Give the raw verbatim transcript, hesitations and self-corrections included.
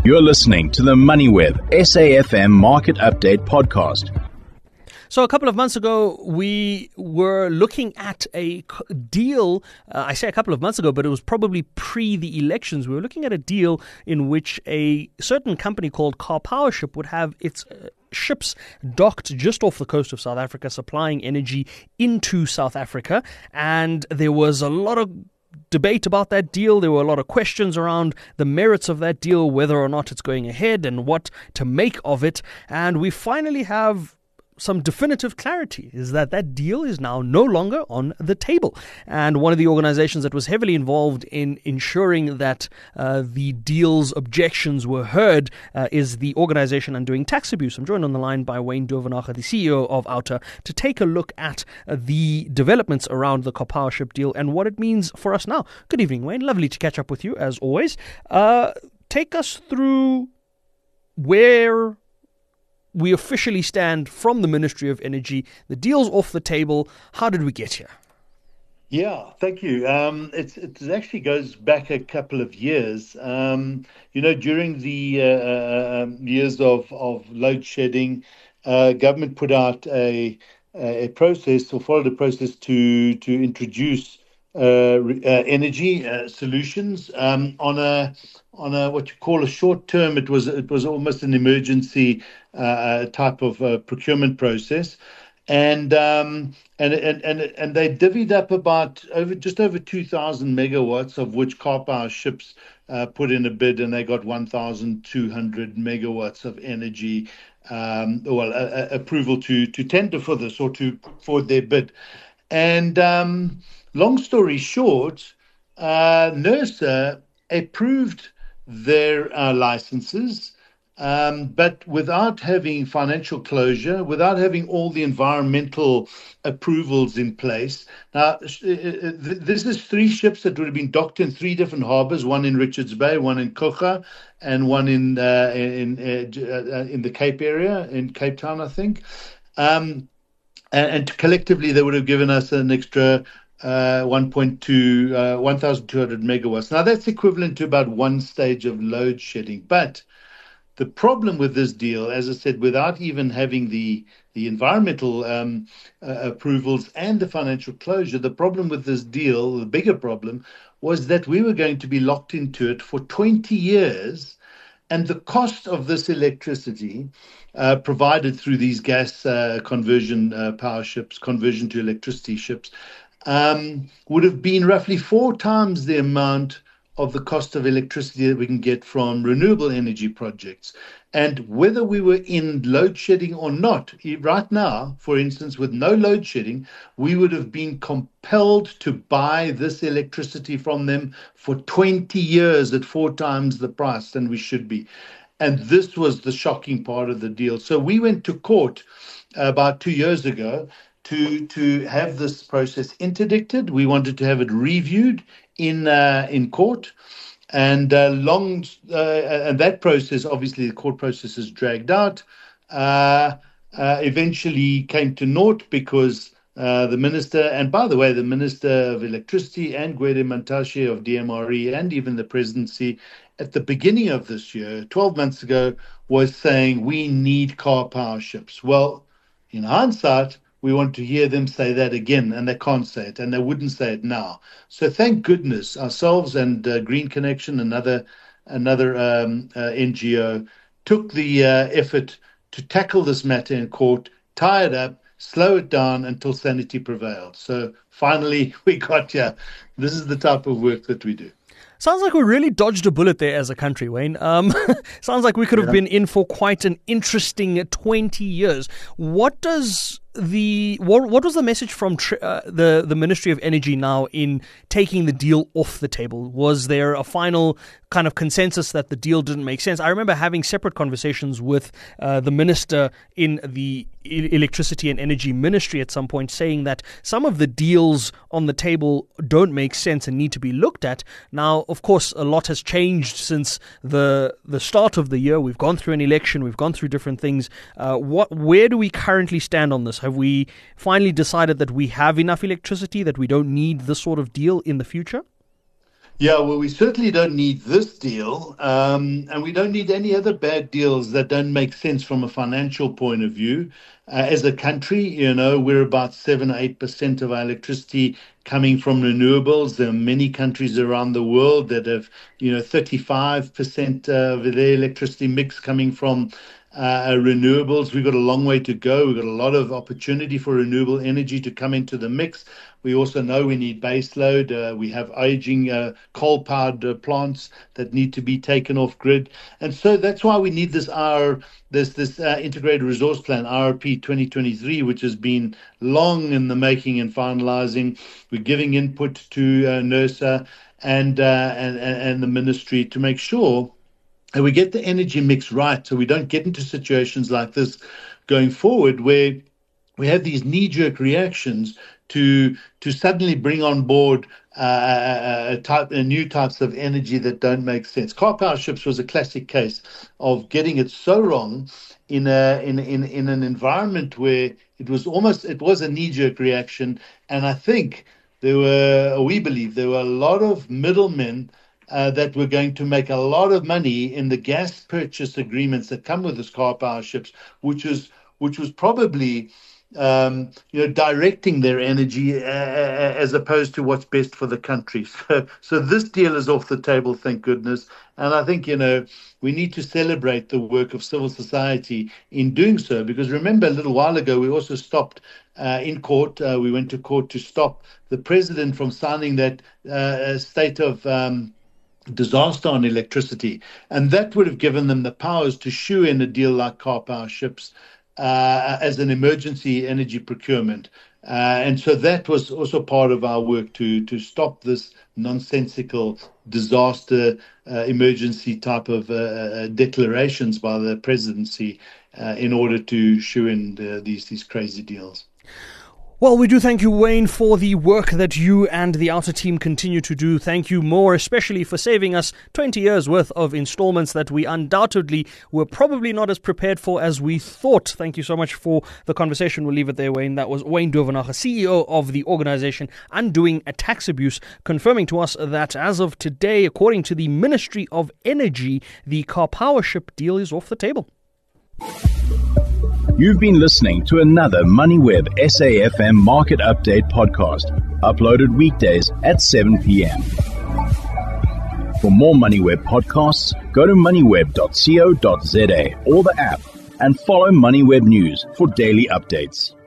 You're listening to the MoneyWeb S A F M Market Update Podcast. So a couple of months ago, we were looking at a deal. Uh, I say a couple of months ago, but it was probably pre the elections. We were looking at a deal in which a certain company called Karpowership would have its uh, ships docked just off the coast of South Africa, supplying energy into South Africa. And there was a lot of debate about that deal. There were a lot of questions around the merits of that deal, whether or not it's going ahead and what to make of it. And we finally have some definitive clarity, is that that deal is now no longer on the table. And one of the organizations that was heavily involved in ensuring that uh, the deal's objections were heard uh, is the organization Undoing Tax Abuse. I'm joined on the line by Wayne Duvenage, the C E O of Outer, to take a look at uh, the developments around the Karpowership deal and what it means for us now. Good evening, Wayne. Lovely to catch up with you, as always. Uh, take us through where we officially stand from the Ministry of Energy. The deal's off the table. How did we get here? Yeah, thank you. Um, it's, it actually goes back a couple of years. Um, you know, during the uh, um, years of, of load shedding, uh, government put out a a process or followed a process to to introduce uh, uh, energy uh, solutions um, on a on a what you call a short term. It was it was almost an emergency uh, type of uh, procurement process, and um, and and and and they divvied up about over just over two thousand megawatts, of which Karpowerships uh, put in a bid, and they got one thousand two hundred megawatts of energy. Um, well, uh, uh, approval to to tender for this or to for their bid, and um, long story short, uh, NERSA approved their uh, licenses, um, but without having financial closure, without having all the environmental approvals in place. Now, this is three ships that would have been docked in three different harbors: one in Richards Bay, one in Coega, and one in uh, in uh, in the Cape area, in Cape Town, I think. Um, and, and collectively, they would have given us an extra Uh, one point two, uh, one thousand two hundred megawatts. Now, that's equivalent to about one stage of load shedding. But the problem with this deal, as I said, without even having the the environmental um, uh, approvals and the financial closure, the problem with this deal, the bigger problem, was that we were going to be locked into it for twenty years. And the cost of this electricity uh, provided through these gas uh, conversion uh, power ships, conversion to electricity ships, Um, would have been roughly four times the amount of the cost of electricity that we can get from renewable energy projects. And whether we were in load shedding or not, right now, for instance, with no load shedding, we would have been compelled to buy this electricity from them for twenty years at four times the price than we should be. And this was the shocking part of the deal. So we went to court about two years ago to to have this process interdicted. We wanted to have it reviewed in uh, in court, and uh, long uh, and that process, obviously, the court process is dragged out. Uh, uh, eventually, came to naught because uh, the minister, and by the way, the Minister of Electricity and Gwede Mantashe of D M R E, and even the presidency, at the beginning of this year, twelve months ago, was saying we need Karpowerships. Well, in hindsight, we want to hear them say that again, and they can't say it, and they wouldn't say it now. So thank goodness ourselves and uh, Green Connection, another another um, uh, N G O, took the uh, effort to tackle this matter in court, tie it up, slow it down until sanity prevailed. So finally, we got here. This is the type of work that we do. Sounds like we really dodged a bullet there as a country, Wayne. Um, sounds like we could have yeah. been in for quite an interesting twenty years. What does the what what was the message from uh, the the Ministry of Energy now in taking the deal off the table? Was there a final kind of consensus that the deal didn't make sense? I remember having separate conversations with uh, the minister in the Electricity and Energy Ministry at some point, saying that some of the deals on the table don't make sense and need to be looked at. Now, of course, a lot has changed since the the start of the year. We've gone through an election. We've gone through different things. Uh, what where do we currently stand on this? Have we finally decided that we have enough electricity, that we don't need this sort of deal in the future? Yeah, well, we certainly don't need this deal, um, and we don't need any other bad deals that don't make sense from a financial point of view. Uh, as a country, you know, we're about seven or eight percent of our electricity coming from renewables. There are many countries around the world that have, you know, thirty-five percent of their electricity mix coming from uh, renewables. We've got a long way to go. We've got a lot of opportunity for renewable energy to come into the mix. We also know we need baseload. Uh, we have aging uh, coal-powered uh, plants that need to be taken off grid, and so that's why we need this our this this uh, integrated resource plan R R P twenty twenty-three, which has been long in the making and finalizing. We're giving input to uh, NERSA and, uh, and and the ministry to make sure that we get the energy mix right, so we don't get into situations like this going forward where we have these knee-jerk reactions to to suddenly bring on board uh, a type, a new types of energy that don't make sense. Car power ships was a classic case of getting it so wrong in a in in in an environment where it was almost it was a knee-jerk reaction, and I think there were, or we believe there were a lot of middlemen Uh, that we're going to make a lot of money in the gas purchase agreements that come with these car power ships, which is which was probably um, you know directing their energy uh, as opposed to what's best for the country. So, so this deal is off the table, thank goodness. And I think you know we need to celebrate the work of civil society in doing so, because remember a little while ago we also stopped uh, in court. Uh, we went to court to stop the president from signing that uh, state of um, disaster on electricity, and that would have given them the powers to shoe in a deal like car power ships uh, as an emergency energy procurement. Uh, and so that was also part of our work to to stop this nonsensical disaster uh, emergency type of uh, declarations by the presidency uh, in order to shoe in the, these these crazy deals. Well, we do thank you, Wayne, for the work that you and the outer team continue to do. Thank you more, especially for saving us twenty years worth of installments that we undoubtedly were probably not as prepared for as we thought. Thank you so much for the conversation. We'll leave it there, Wayne. That was Wayne Duvenage, C E O of the organization Undoing Tax Abuse, confirming to us that as of today, according to the Ministry of Energy, the car power ship deal is off the table. You've been listening to another MoneyWeb S A F M Market Update podcast, uploaded weekdays at seven p.m. For more MoneyWeb podcasts, go to moneyweb dot co dot za or the app, and follow MoneyWeb News for daily updates.